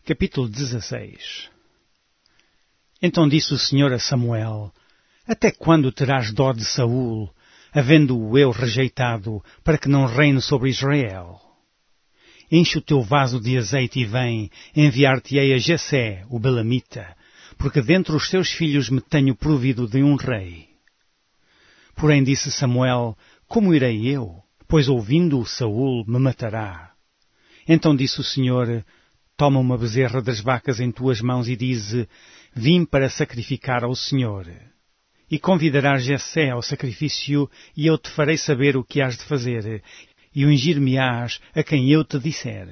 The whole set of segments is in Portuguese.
Capítulo 16. Então disse o Senhor a Samuel: Até quando terás dó de Saul, havendo-o eu rejeitado, para que não reine sobre Israel? Enche o teu vaso de azeite e vem, enviar-te-ei a Jessé, o Belamita, porque dentre os seus filhos me tenho provido de um rei. Porém disse Samuel: Como irei eu? Pois ouvindo-o Saul me matará. Então disse o Senhor: Toma uma bezerra das vacas em tuas mãos e dize: Vim para sacrificar ao Senhor. E convidarás Jessé ao sacrifício, e eu te farei saber o que hás de fazer, e ungir-me-ás a quem eu te disser.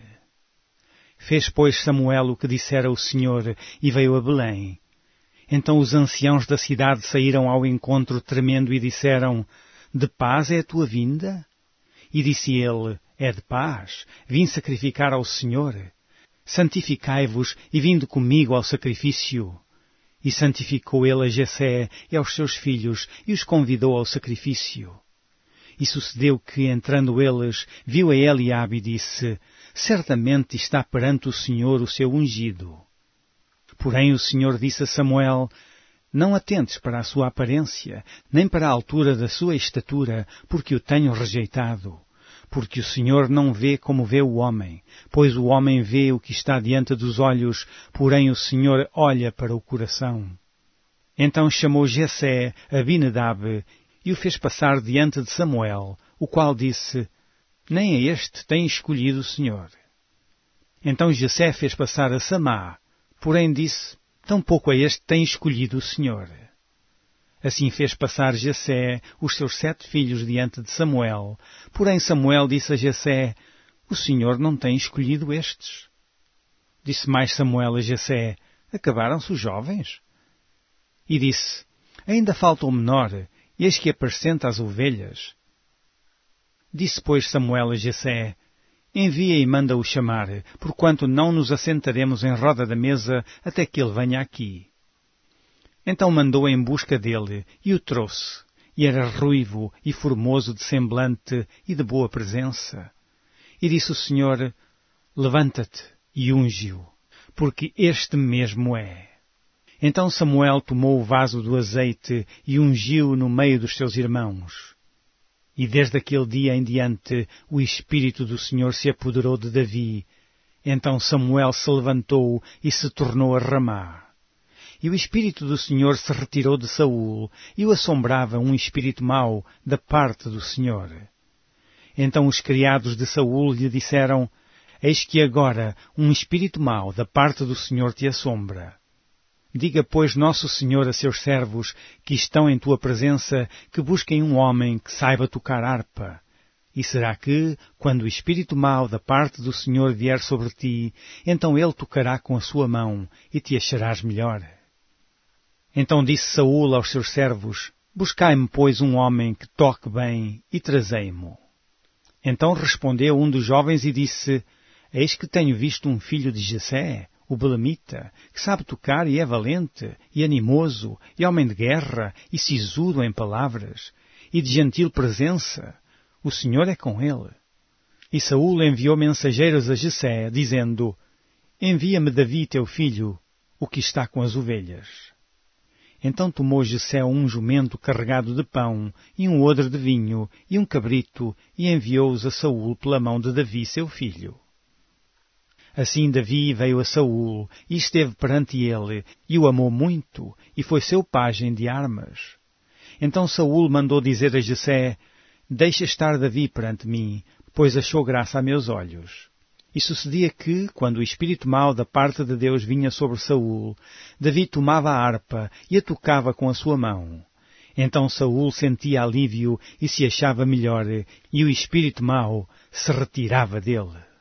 Fez, pois, Samuel o que dissera o Senhor, e veio a Belém. Então os anciãos da cidade saíram ao encontro tremendo e disseram: De paz é a tua vinda? E disse ele: É de paz, vim sacrificar ao Senhor. Santificai-vos e vinde comigo ao sacrifício. E santificou ele a Jessé e aos seus filhos e os convidou ao sacrifício. E sucedeu que, entrando eles, viu a Eliabe e disse: Certamente está perante o Senhor o seu ungido. Porém o Senhor disse a Samuel: Não atentes para a sua aparência, nem para a altura da sua estatura, porque o tenho rejeitado. Porque o Senhor não vê como vê o homem, pois o homem vê o que está diante dos olhos, porém o Senhor olha para o coração. Então chamou Jessé Abinadab e o fez passar diante de Samuel, o qual disse: Nem a este tem escolhido o Senhor. Então Jessé fez passar a Samá, porém disse: Tampouco a este tem escolhido o Senhor. Assim fez passar Jessé os seus 7 filhos diante de Samuel. Porém Samuel disse a Jessé: O Senhor não tem escolhido estes. Disse mais Samuel a Jessé: Acabaram-se os jovens? E disse: Ainda falta o menor, eis que apacenta as ovelhas. Disse, pois, Samuel a Jessé: Envia e manda-o chamar, porquanto não nos assentaremos em roda da mesa até que ele venha aqui. Então mandou em busca dele, e o trouxe, e era ruivo e formoso de semblante e de boa presença. E disse o Senhor: Levanta-te e unge-o, porque este mesmo é. Então Samuel tomou o vaso do azeite e ungiu-o no meio dos seus irmãos. E desde aquele dia em diante o Espírito do Senhor se apoderou de Davi. Então Samuel se levantou e se tornou a Ramá. E o Espírito do Senhor se retirou de Saul, e o assombrava um espírito mau da parte do Senhor. Então os criados de Saul lhe disseram: Eis que agora um espírito mau da parte do Senhor te assombra. Diga, pois, nosso Senhor a seus servos, que estão em tua presença, que busquem um homem que saiba tocar harpa. E será que, quando o espírito mau da parte do Senhor vier sobre ti, então ele tocará com a sua mão, e te acharás melhor. Então disse Saul aos seus servos: Buscai-me, pois, um homem que toque bem, e trazei-mo. Então respondeu um dos jovens e disse: Eis que tenho visto um filho de Jessé, o Belamita, que sabe tocar e é valente, e animoso, e homem de guerra, e sisudo em palavras, e de gentil presença. O Senhor é com ele. E Saul enviou mensageiros a Jessé, dizendo: Envia-me Davi teu filho, o que está com as ovelhas. Então tomou Jessé um jumento carregado de pão, e um odre de vinho, e um cabrito, e enviou-os a Saul pela mão de Davi seu filho. Assim Davi veio a Saul, e esteve perante ele, e o amou muito, e foi seu pajem de armas. Então Saul mandou dizer a Jessé: Deixa estar Davi perante mim, pois achou graça a meus olhos. E sucedia que, quando o espírito mau da parte de Deus vinha sobre Saul, Davi tomava a harpa e a tocava com a sua mão. Então Saul sentia alívio e se achava melhor, e o espírito mau se retirava dele.